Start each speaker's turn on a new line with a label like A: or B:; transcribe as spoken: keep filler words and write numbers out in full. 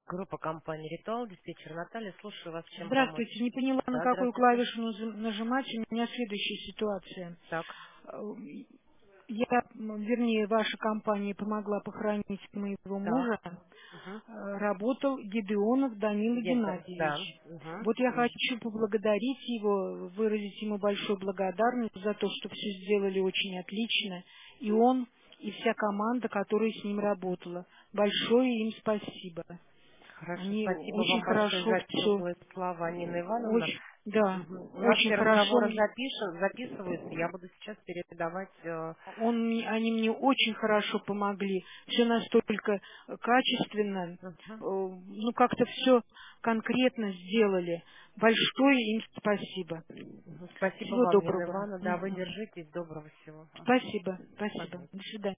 A: Группа компании «Ритуал», диспетчер Наталья, слушаю вас, чем помочь.
B: Здравствуйте, не поняла, на
A: Да,
B: какую
A: здравствуйте.
B: клавишу нажи- нажимать. У меня следующая ситуация.
A: Так.
B: Э, Я, м, вернее, ваша компания помогла похоронить моего мужа.
A: Так. Угу.
B: Э, Работал Гедеонов Данила
A: Гендер, да.
B: Геннадьевич.
A: Угу.
B: Вот я
A: Вижу.
B: хочу поблагодарить его, выразить ему большую благодарность за то, что все сделали очень отлично. И он, и вся команда, которая с ним работала. Большое им спасибо.
A: Хорошо,
B: Они
A: спасибо
B: очень
A: вам большое
B: хорошо
A: за
B: все,
A: теплые слова, Нина Ивановна.
B: очень, да,
A: Мгм. У нас
B: очень
A: все
B: хорошо.
A: разговоры запишем, записываются. Я буду сейчас передавать. э,
B: Он, мне- они мне очень хорошо помогли. Все настолько качественно, э,
A: мгм.
B: ну как-то все конкретно сделали. Большое им спасибо.
A: Мгм. Спасибо
B: Всего
A: вам, Нина
B: доброго.
A: Ивановна. Да, вы
B: Мгм.
A: держитесь. Доброго всего. Ага.
B: Спасибо, спасибо.
A: Пожалуйста.
B: До свидания.